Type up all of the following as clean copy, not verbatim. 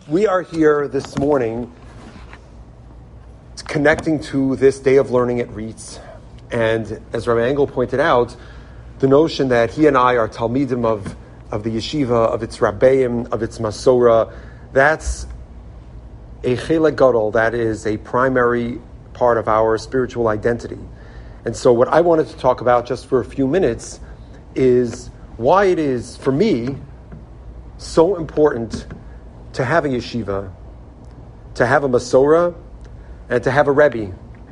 We are here this morning connecting to this day of learning at REITs. And as Rabbi Engel pointed out, the notion that he and I are Talmidim of the yeshiva, of its Rabbeim, of its Masorah, that's a Chelek Gadol, that is a primary part of our spiritual identity. And so what I wanted to talk about just for a few minutes is why it is, for me, so important to have a yeshiva, to have a Masorah, and to have a Rebbe.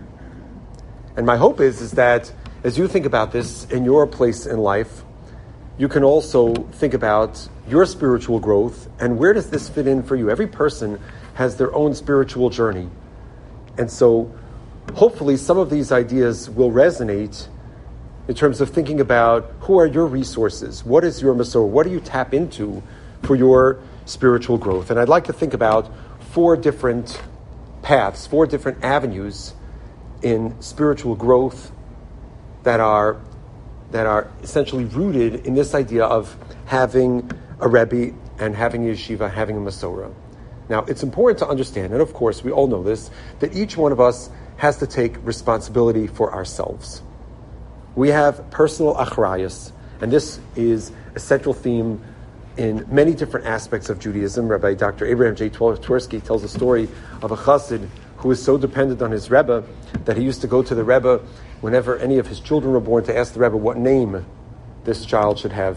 And my hope is that as you think about this in your place in life, you can also think about your spiritual growth and where does this fit in for you. Every person has their own spiritual journey. And so hopefully some of these ideas will resonate in terms of thinking about who are your resources, what is your Masorah, what do you tap into for your spiritual growth. And I'd like to think about 4 different paths, 4 different avenues in spiritual growth that are essentially rooted in this idea of having a Rebbe and having a yeshiva, having a Masorah. Now, it's important to understand, and of course we all know this, that each one of us has to take responsibility for ourselves. We have personal achrayus, and this is a central theme in many different aspects of Judaism. Rabbi Dr. Abraham J. Twersky tells a story of a chassid who was so dependent on his Rebbe that he used to go to the Rebbe whenever any of his children were born to ask the Rebbe what name this child should have.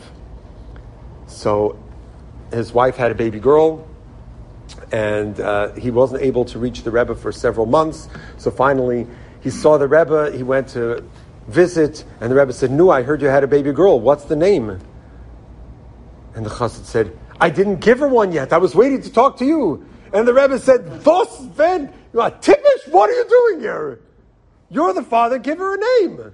So his wife had a baby girl, and he wasn't able to reach the Rebbe for several months. So finally, he saw the Rebbe, he went to visit, and the Rebbe said, "Nu, I heard you had a baby girl. What's the name?" And the chassid said, "I didn't give her one yet. I was waiting to talk to you." And the Rebbe said, "Vos, Ven, Timish, what are you doing here? You're the father, give her a name."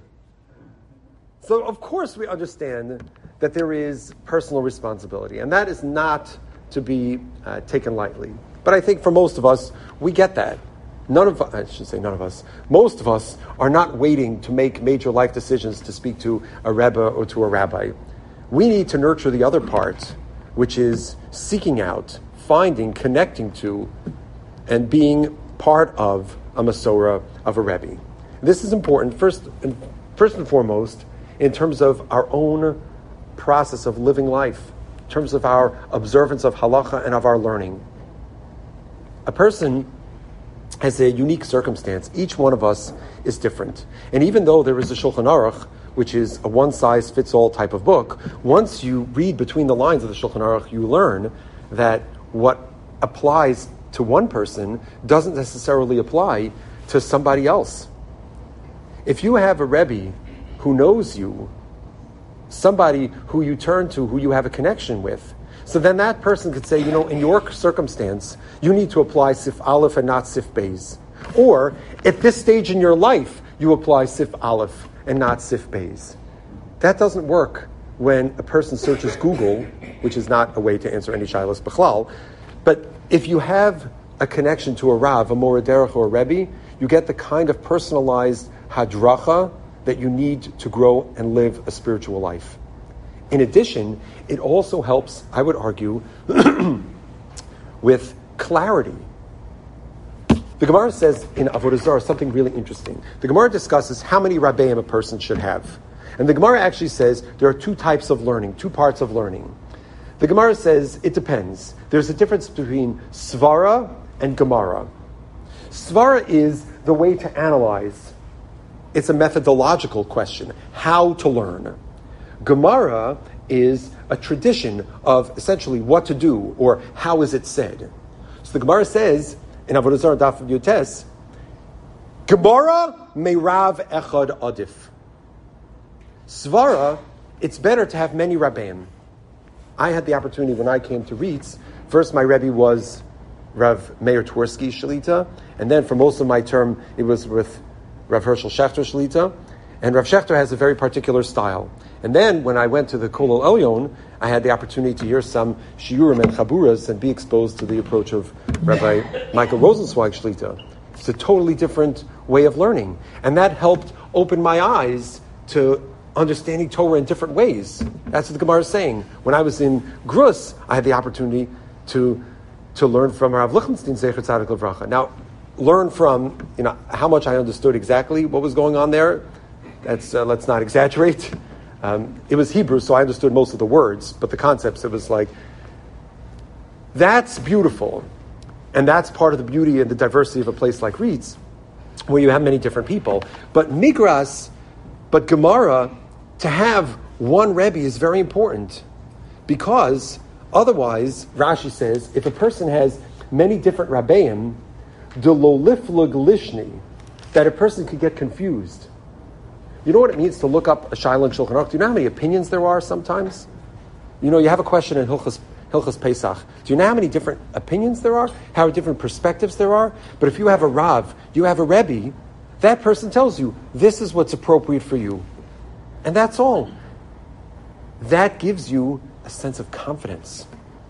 So of course we understand that there is personal responsibility, and that is not to be taken lightly. But I think for most of us, we get that. Most of us are not waiting to make major life decisions to speak to a Rebbe or to a rabbi. We need to nurture the other part, which is seeking out, finding, connecting to, and being part of a Masorah, of a Rebbe. This is important, first and foremost, in terms of our own process of living life, in terms of our observance of halacha and of our learning. A person has a unique circumstance. Each one of us is different. And even though there is a Shulchan Aruch, which is a one-size-fits-all type of book, once you read between the lines of the Shulchan Aruch, you learn that what applies to one person doesn't necessarily apply to somebody else. If you have a Rebbe who knows you, somebody who you turn to, who you have a connection with, so then that person could say, in your circumstance, you need to apply Sif Aleph and not Sif Beis. Or, at this stage in your life, you apply Sif Aleph and not Sif Beis. That doesn't work when a person searches Google, which is not a way to answer any shaylos b'chlal. But if you have a connection to a Rav, a Mora Derech, or a Rebbe, you get the kind of personalized hadracha that you need to grow and live a spiritual life. In addition, it also helps, I would argue, with clarity. The Gemara says in Avodah Zarah something really interesting. The Gemara discusses how many Rabbeim a person should have. And the Gemara actually says there are 2 types of learning, 2 parts of learning. The Gemara says it depends. There's a difference between Svara and Gemara. Svara is the way to analyze. It's a methodological question, how to learn. Gemara is a tradition of essentially what to do or how is it said. So the Gemara says, in Avodah Zarah Daf Yotes, Gemara meirav echad adif. Svara, it's better to have many Rabbeim. I had the opportunity when I came to REITs, first my Rebbe was Rav Meir Twersky Shalita, and then for most of my term it was with Rav Hershel Schachter Shalita, and Rav Schachter has a very particular style. And then when I went to the Kolel Elyon, I had the opportunity to hear some shiurim and chaburas and be exposed to the approach of Rabbi Michael Rosenzweig Shlita. It's a totally different way of learning. And that helped open my eyes to understanding Torah in different ways. That's what the Gemara is saying. When I was in Grus, I had the opportunity to to learn from Rav Lichtenstein Zecher Tzadik Levracha. Now, learn from, how much I understood exactly what was going on there. That's let's not exaggerate. It was Hebrew, so I understood most of the words, but the concepts, it was like, that's beautiful. And that's part of the beauty and the diversity of a place like Reeds, where you have many different people. But Gemara, to have one Rebbe is very important, because otherwise, Rashi says, if a person has many different Rabbeim, de lo liflag lishni, that a person could get confused. You know what it means to look up a Shaila and Shulchan Aruch? Do you know how many opinions there are sometimes? You have a question in Hilchas Pesach. Do you know how many different opinions there are? How different perspectives there are? But if you have a Rav, you have a Rebbe, that person tells you, this is what's appropriate for you. And that's all. That gives you a sense of confidence.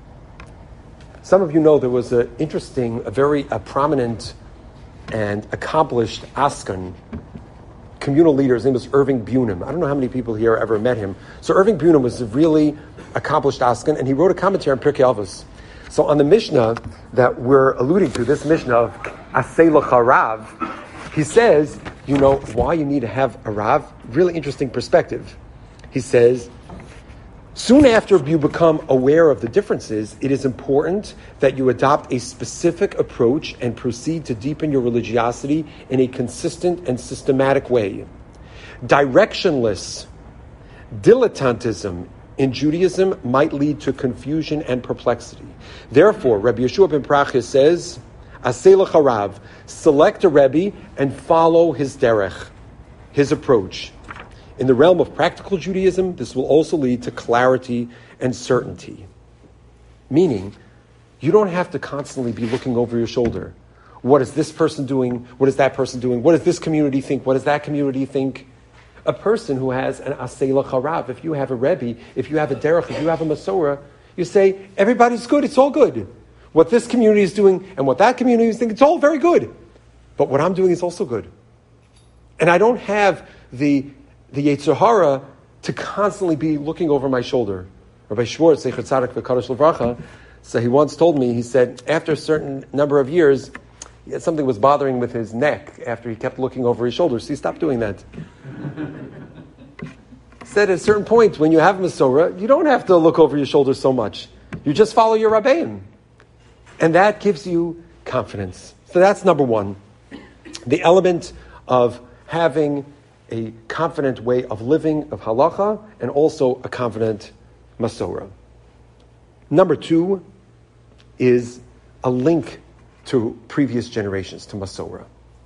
Some of you know there was a very prominent and accomplished Askan communal leader. His name was Irving Bunim. I don't know how many people here ever met him. So Irving Bunim was a really accomplished Askan, and he wrote a commentary on Pirkei Avos. So on the Mishnah that we're alluding to, this Mishnah of Aseh Lecha Rav, he says, why you need to have a Rav? Really interesting perspective. He says, soon after you become aware of the differences, it is important that you adopt a specific approach and proceed to deepen your religiosity in a consistent and systematic way. Directionless dilettantism in Judaism might lead to confusion and perplexity. Therefore, Rabbi Yeshua ben Prachya says, Aseh lecha Rav, select a Rebbe and follow his derech, his approach. In the realm of practical Judaism, this will also lead to clarity and certainty. Meaning, you don't have to constantly be looking over your shoulder. What is this person doing? What is that person doing? What does this community think? What does that community think? A person who has an Aseh lecha Rav, if you have a Rebbe, if you have a derech, if you have a Masorah, you say, everybody's good, it's all good. What this community is doing and what that community is doing, it's all very good. But what I'm doing is also good. And I don't have the Yetzer Hara to constantly be looking over my shoulder. Rabbi Schwartz, Zecher Tzadik V'Kadosh Levracha, so he once told me, he said, after a certain number of years, something was bothering with his neck after he kept looking over his shoulder, so he stopped doing that. Said at a certain point, when you have Masorah, you don't have to look over your shoulder so much. You just follow your Rabbeim. And that gives you confidence. So that's number one. The element of having a confident way of living, of halacha, and also a confident Masorah. Number two is a link to previous generations, to Masorah.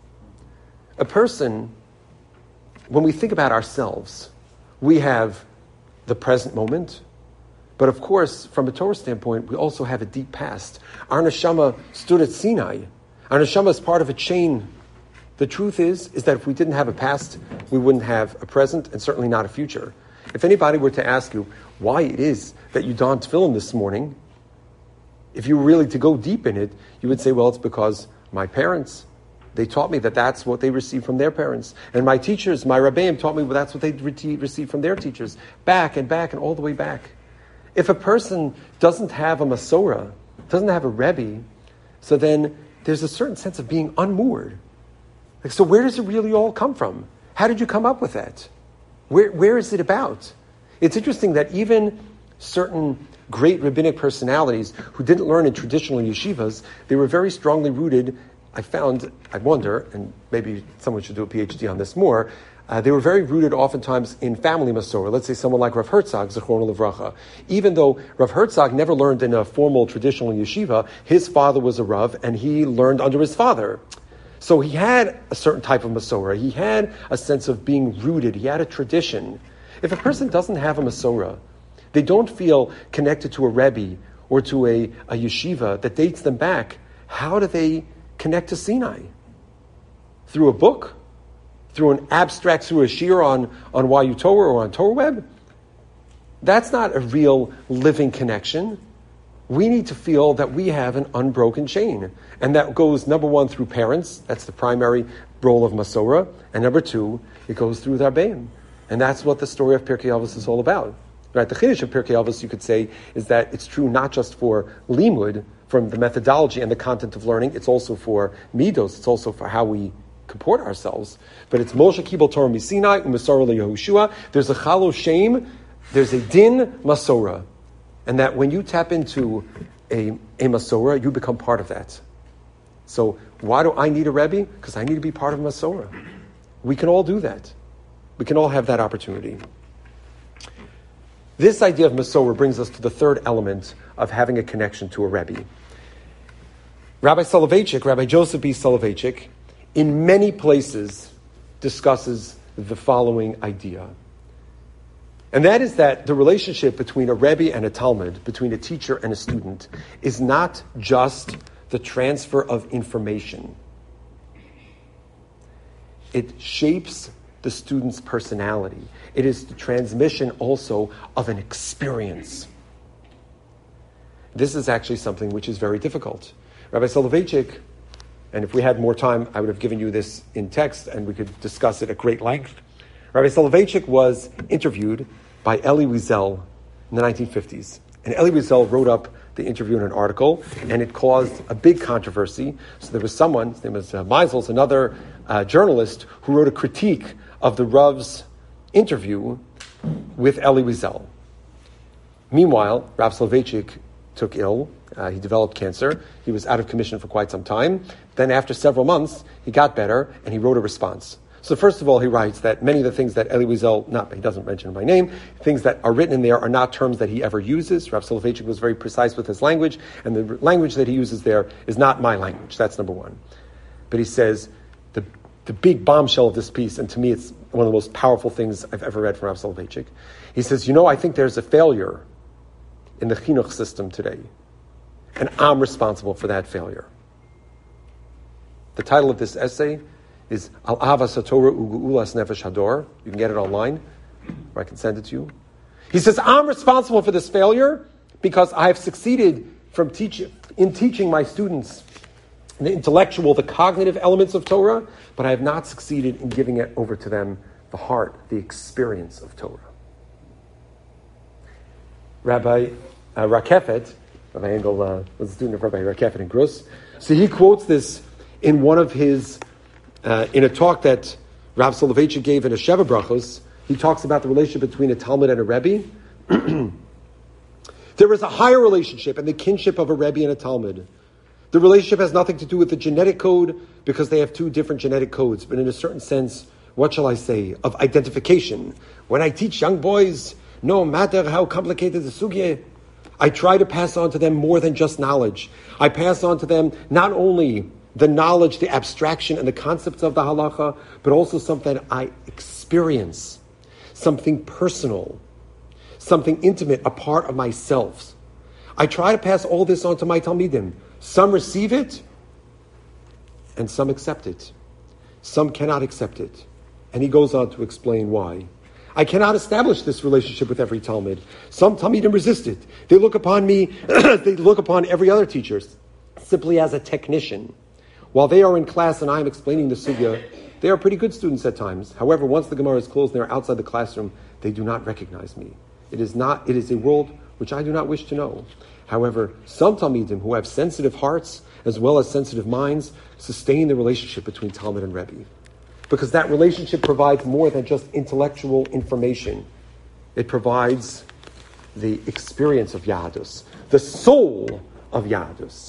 A person, when we think about ourselves, we have the present moment, but of course, from a Torah standpoint, we also have a deep past. Our neshama stood at Sinai. Our neshama is part of a chain. The truth is that if we didn't have a past, we wouldn't have a present, and certainly not a future. If anybody were to ask you why it is that you donned tefillin this morning, if you were really to go deep in it, you would say, well, it's because my parents, they taught me that that's what they received from their parents. And my teachers, my Rabbeim, taught me that's what they received from their teachers. Back and all the way back. If a person doesn't have a Masorah, doesn't have a Rebbe, so then there's a certain sense of being unmoored. So where does it really all come from? How did you come up with that? Where is it about? It's interesting that even certain great rabbinic personalities who didn't learn in traditional yeshivas, they were very strongly rooted. I wonder, and maybe someone should do a PhD on this more, they were very rooted oftentimes in family Masorah. Let's say someone like Rav Herzog, Zechrono Livracha. Even though Rav Herzog never learned in a formal traditional yeshiva, his father was a Rav, and he learned under his father. So he had a certain type of Masorah. He had a sense of being rooted. He had a tradition. If a person doesn't have a Masorah, they don't feel connected to a Rebbe or to a yeshiva that dates them back, how do they connect to Sinai? Through a book? Through an abstract, through a shir on YU Torah or on Torah Web? That's not a real living connection. We need to feel that we have an unbroken chain. And that goes, number one, through parents. That's the primary role of Masorah. And number two, it goes through the Rabbeim. And that's what the story of Pirkei Avos is all about. Right? The Chiddush of Pirkei Avos, you could say, is that it's true not just for limud, from the methodology and the content of learning. It's also for midos. It's also for how we comport ourselves. But it's Moshe Kibel Torah Misinai U'Masora LeYehoshua. There's a chalo shame. There's a din masora, and that when you tap into a masora, you become part of that. So why do I need a Rebbe? Because I need to be part of masora. We can all do that. We can all have that opportunity. This idea of masora brings us to the third element of having a connection to a Rebbe. Rabbi Joseph B. Soloveitchik, in many places discusses the following idea. And that is that the relationship between a Rebbe and a Talmud, between a teacher and a student, is not just the transfer of information. It shapes the student's personality. It is the transmission also of an experience. This is actually something which is very difficult. Rabbi Soloveitchik, and if we had more time, I would have given you this in text and we could discuss it at great length. Rabbi Soloveitchik was interviewed by Elie Wiesel in the 1950s. And Elie Wiesel wrote up the interview in an article, and it caused a big controversy. So there was someone, his name was Meisels, another journalist, who wrote a critique of the Rav's interview with Elie Wiesel. Meanwhile, Rav Soloveitchik took ill. He developed cancer. He was out of commission for quite some time. Then after several months, he got better, and he wrote a response. So first of all, he writes that many of the things that Elie Wiesel, he doesn't mention by name, things that are written in there are not terms that he ever uses. Rav Soloveitchik was very precise with his language, and the language that he uses there is not my language. That's number one. But he says, the big bombshell of this piece, and to me it's one of the most powerful things I've ever read from Rav Soloveitchik, he says, I think there's a failure in the chinuch system today, and I'm responsible for that failure. The title of this essay is Al Avas HaTorah U'Ge'ulas Nefesh Hador. You can get it online, or I can send it to you. He says, I'm responsible for this failure because I have succeeded in teaching my students the intellectual, the cognitive elements of Torah, but I have not succeeded in giving it over to them the heart, the experience of Torah. Rabbi Rakefet, Rabbi Engel was a student of Rabbi Rakefet in Grus, so he quotes this in one of his in a talk that Rav Soloveitchik gave in a Sheva Brachos. He talks about the relationship between a Talmud and a Rebbe. There is a higher relationship and the kinship of a Rebbe and a Talmud. The relationship has nothing to do with the genetic code because they have two different genetic codes, but in a certain sense, what shall I say, of identification. When I teach young boys, no matter how complicated the sugya, I try to pass on to them more than just knowledge. I pass on to them not only the knowledge, the abstraction, and the concepts of the halacha, but also something that I experience, something personal, something intimate, a part of myself. I try to pass all this on to my Talmidim. Some receive it, and some accept it. Some cannot accept it. And he goes on to explain why. I cannot establish this relationship with every Talmud. Some Talmidim resist it. They look upon me, they look upon every other teacher simply as a technician. While they are in class and I am explaining the sugya, they are pretty good students at times. However, once the Gemara is closed and they're outside the classroom, they do not recognize me. It is a world which I do not wish to know. However, some Talmidim who have sensitive hearts as well as sensitive minds sustain the relationship between Talmud and Rebbe. Because that relationship provides more than just intellectual information. It provides the experience of Yahadus, the soul of Yahadus.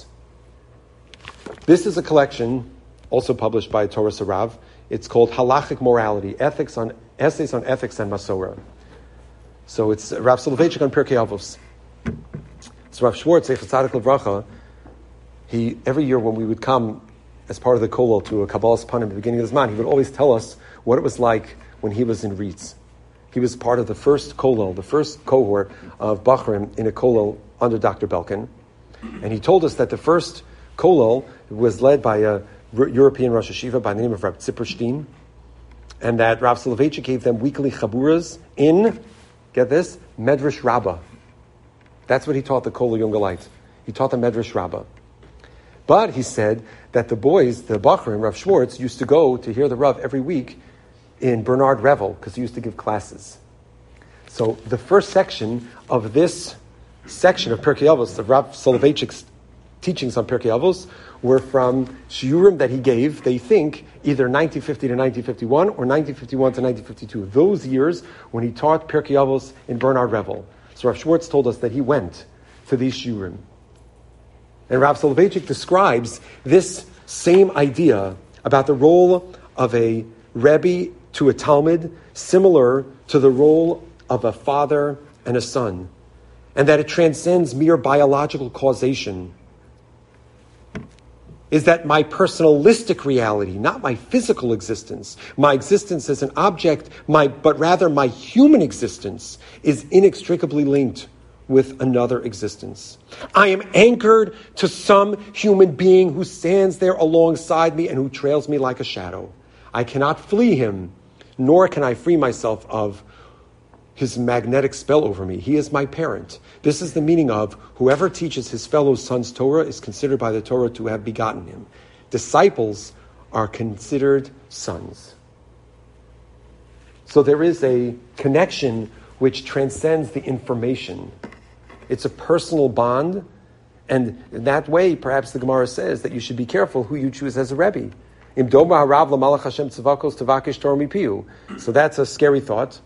This is a collection also published by Torah Sarav. It's called Halachic Morality, Essays on Ethics and Masora. So it's Rav Soloveitchik on Pirkei Avos. It's Rav Schwartz, Zecher Tzadik Levracha. He, every year when we would come as part of the kollel to a Kabbalas Panim at the beginning of the Zman, he would always tell us what it was like when he was in Ritz. He was part of the first kollel, the first cohort of Bachrim in a kollel under Dr. Belkin. And he told us that the first kollel was led by a European Rosh Hashiva by the name of Rav Zipperstein, and that Rav Soloveitchik gave them weekly chaburas in, get this, Medrash Rabbah. That's what he taught the Kollel Jungelite. He taught them Medrash Rabbah. But he said that the boys, the Bachrim, Rav Schwartz, used to go to hear the Rav every week in Bernard Revel, because he used to give classes. So the first section of this section of Pirkei Avos, of Rav Soloveitchik's teachings on Pirkei Avos were from shiurim that he gave, they think, either 1950 to 1951 or 1951 to 1952. Those years when he taught Pirkei Avos in Bernard Revel. So Rav Schwartz told us that he went to these shiurim. And Rav Soloveitchik describes this same idea about the role of a Rebbe to a Talmud, similar to the role of a father and a son, and that it transcends mere biological causation. Is that my personalistic reality, not my physical existence, my existence as an object, but rather my human existence is inextricably linked with another existence. I am anchored to some human being who stands there alongside me and who trails me like a shadow. I cannot flee him, nor can I free myself of his magnetic spell over me. He is my parent. This is the meaning of whoever teaches his fellow sons Torah is considered by the Torah to have begotten him. Disciples are considered sons. So there is a connection which transcends the information. It's a personal bond, and in that way, perhaps the Gemara says that you should be careful who you choose as a Rebbe. So that's a scary thought.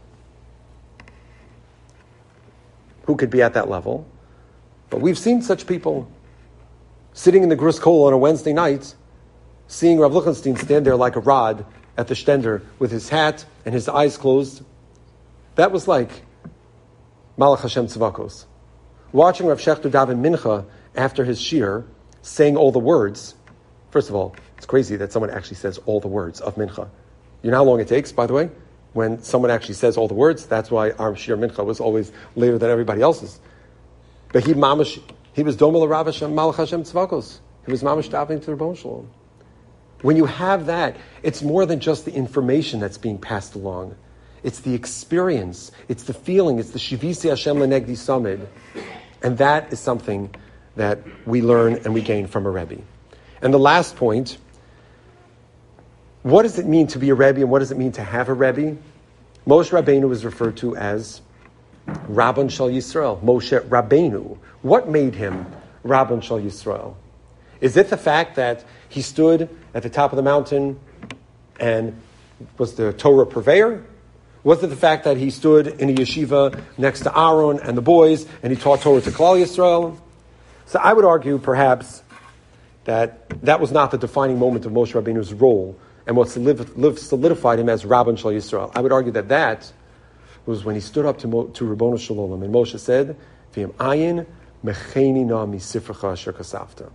Who could be at that level? But we've seen such people sitting in the Grus Kol on a Wednesday night, seeing Rav Lichtenstein stand there like a rod at the Stender with his hat and his eyes closed. That was like Malach Hashem Tzavakos. Watching Rav Shechter daven Mincha after his shir, saying all the words. First of all, it's crazy that someone actually says all the words of Mincha. You know how long it takes, by the way? When someone actually says all the words, that's why our shir Mincha was always later than everybody else's. But he was Domel Rav Hashem Malach Hashem Tzavakos. He was mamash davening to the Rebbeinu Shalom. When you have that, it's more than just the information that's being passed along. It's the experience, it's the feeling, it's the Shivisi Hashem Lenegdi Samid. And that is something that we learn and we gain from a Rebbe. And the last point, what does it mean to be a Rebbe and what does it mean to have a Rebbe? Moshe Rabbeinu is referred to as Rabban Shal Yisrael, Moshe Rabbeinu. What made him Rabban Shal Yisrael? Is it the fact that he stood at the top of the mountain and was the Torah purveyor? Was it the fact that he stood in a yeshiva next to Aaron and the boys and he taught Torah to Klal Yisrael? So I would argue perhaps that was not the defining moment of Moshe Rabbeinu's role and what solidified him as Rabban Shal Yisrael. I would argue that was when he stood up to Ribbono Shel Olam and Moshe said, V'im ayin mecheni na misifrecha asher kasafta.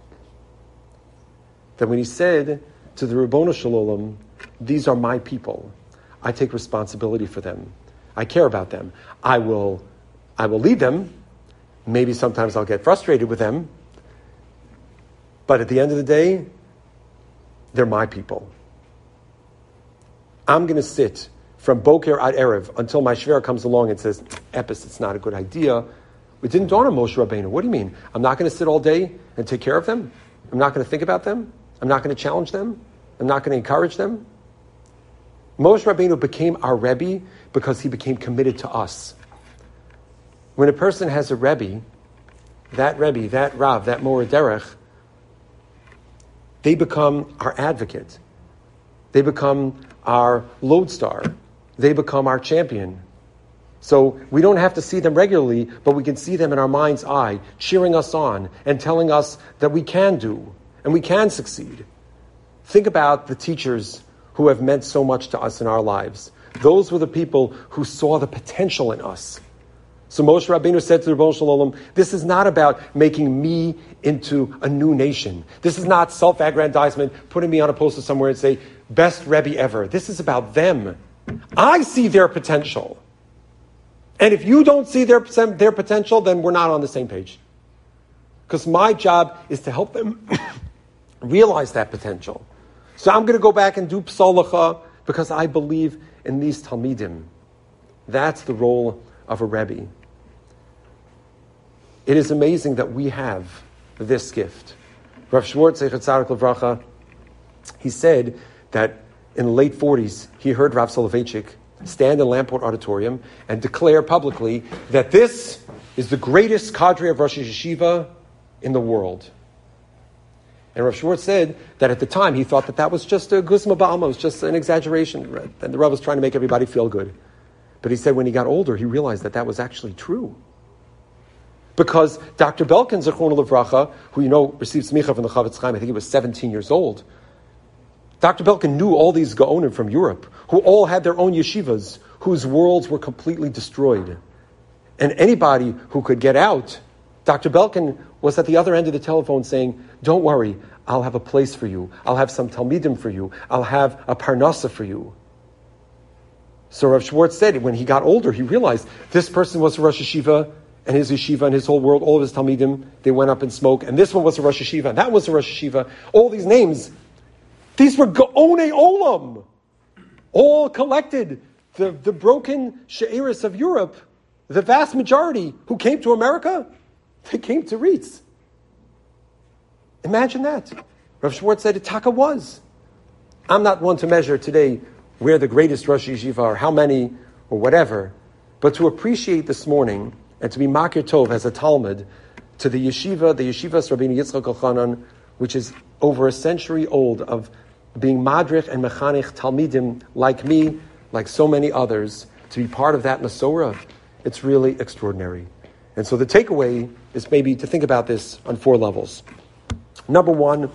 That when he said to the Ribbono Shel Olam, these are my people. I take responsibility for them. I care about them. I will lead them. Maybe sometimes I'll get frustrated with them. But at the end of the day, they're my people. I'm going to sit from Boker ad Erev until my Shver comes along and says, Epis, it's not a good idea. It didn't dawn on Moshe Rabbeinu. What do you mean? I'm not going to sit all day and take care of them? I'm not going to think about them? I'm not going to challenge them? I'm not going to encourage them? Moshe Rabbeinu became our Rebbe because he became committed to us. When a person has a Rebbe, that Rav, that Mora Derech, they become our advocate. They become our lodestar. They become our champion. So we don't have to see them regularly, but we can see them in our mind's eye, cheering us on and telling us that we can do and we can succeed. Think about the teachers who have meant so much to us in our lives. Those were the people who saw the potential in us. So Moshe Rabbeinu said to the Rebbeinu Shel Olam, this is not about making me into a new nation. This is not self-aggrandizement, putting me on a poster somewhere and say, best Rebbe ever. This is about them. I see their potential. And if you don't see their potential, then we're not on the same page. Because my job is to help them realize that potential. So I'm going to go back and do psalacha because I believe in these talmidim. That's the role of a Rebbe. It is amazing that we have this gift. Rav Schwartz, Zecher Tzadik Levracha, he said that in the late 40s, he heard Rav Soloveitchik stand in Lamport Auditorium and declare publicly that this is the greatest cadre of Rosh Yeshiva in the world. And Rav Schwartz said that at the time he thought that was just a guzma ba'alma, it was just an exaggeration, and the Rav was trying to make everybody feel good. But he said when he got older, he realized that was actually true. Because Dr. Belkin, Zechron Levracha, who received smicha from the Chavetz Chaim, I think he was 17 years old. Dr. Belkin knew all these Gaonim from Europe, who all had their own yeshivas, whose worlds were completely destroyed. And anybody who could get out, Dr. Belkin was at the other end of the telephone saying, don't worry, I'll have a place for you. I'll have some Talmidim for you. I'll have a Parnasa for you. So Rav Schwartz said when he got older, he realized this person was a Rosh Yeshiva, and his yeshiva and his whole world, all of his Talmidim, they went up in smoke. And this one was a Rosh Yeshiva, and that was a Rosh Yeshiva. All these names, these were Gaonei Olam, all collected. The broken She'eris of Europe, the vast majority who came to America, they came to Ritz. Imagine that. Rav Schwartz said Itaka was. I'm not one to measure today where the greatest Rosh Yeshiva are, how many, or whatever, but to appreciate this morning and to be Makir Tov as a Talmud to the Yeshivas Rabbeinu Yitzchak Elchanan, which is over a century old, of being Madrich and Mechanich Talmidim like me, like so many others, to be part of that Masorah. It's really extraordinary. And so the takeaway is maybe to think about this on 4 levels. Number 1,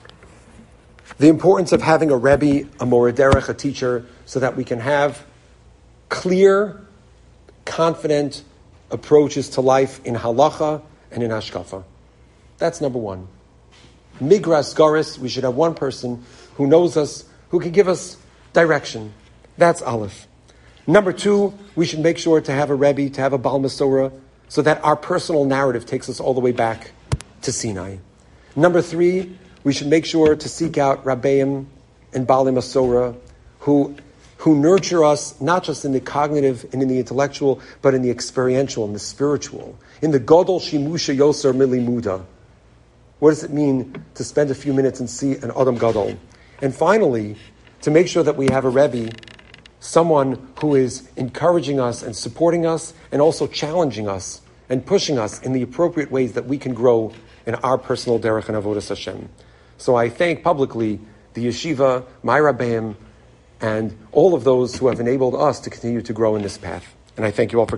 the importance of having a Rebbe, a Moreh Derech, a teacher, so that we can have clear, confident approaches to life in halacha and in hashkafa. That's number 1. Migras Garis, we should have one person who knows us, who can give us direction. That's Aleph. Number 2, we should make sure to have a Rebbe, to have a Baal Masorah, so that our personal narrative takes us all the way back to Sinai. Number 3, we should make sure to seek out Rabbeim and Baalei Masorah who nurture us not just in the cognitive and in the intellectual, but in the experiential and the spiritual. In the Godol Shimusha Yoser Milimuda. What does it mean to spend a few minutes and see an Adam Gadol? And finally, to make sure that we have a Rebbe, someone who is encouraging us and supporting us and also challenging us and pushing us in the appropriate ways that we can grow in our personal derech and avodas Hashem. So I thank publicly the yeshiva, my Rabbeim, and all of those who have enabled us to continue to grow in this path. And I thank you all for